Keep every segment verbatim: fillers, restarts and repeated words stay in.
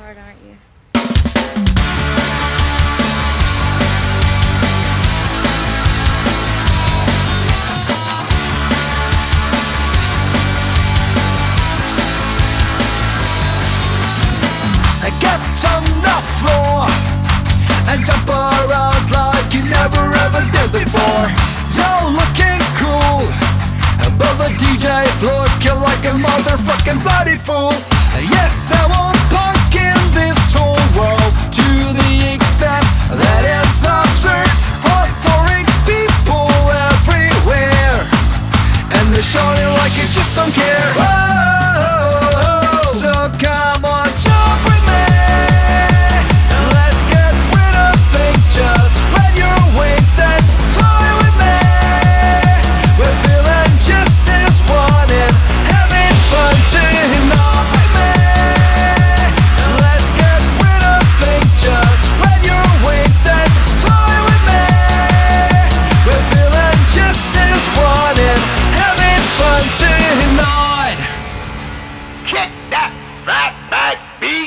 hard, aren't you? Get on the floor and jump around like you never ever did before. You're looking cool, but the D J's looking like a motherfucking bloody fool. Yes, I want punk in this whole world to the extent that it's absurd. Offering people everywhere, and they're shouting like you just don't care. Whoa, so come on, jump with me. Let's get rid of things, just spread your wings and fly with me. We're feeling just as one and having fun tonight with me. Let's get rid of things, just spread your wings and fly with me. We're feeling just as one and having fun tonight. Kick that fat back beat.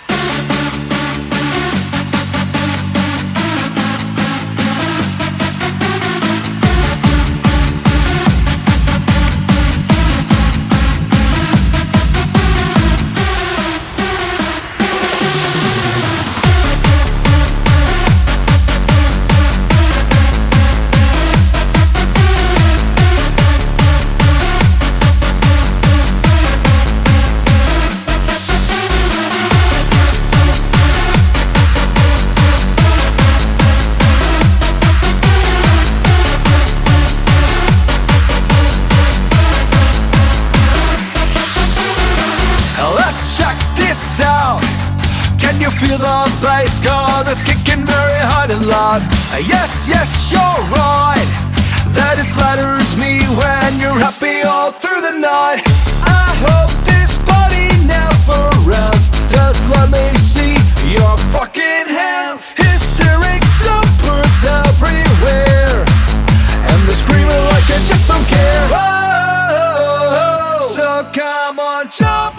Out. Can you feel the bass? God, it's kicking very hard and loud. Yes, yes, you're right, that it flatters me when you're happy all through the night. I hope this party never ends. Just let me see your fucking hands. Hysteric jumpers everywhere, and they're screaming like I just don't care. Whoa, so come on, jump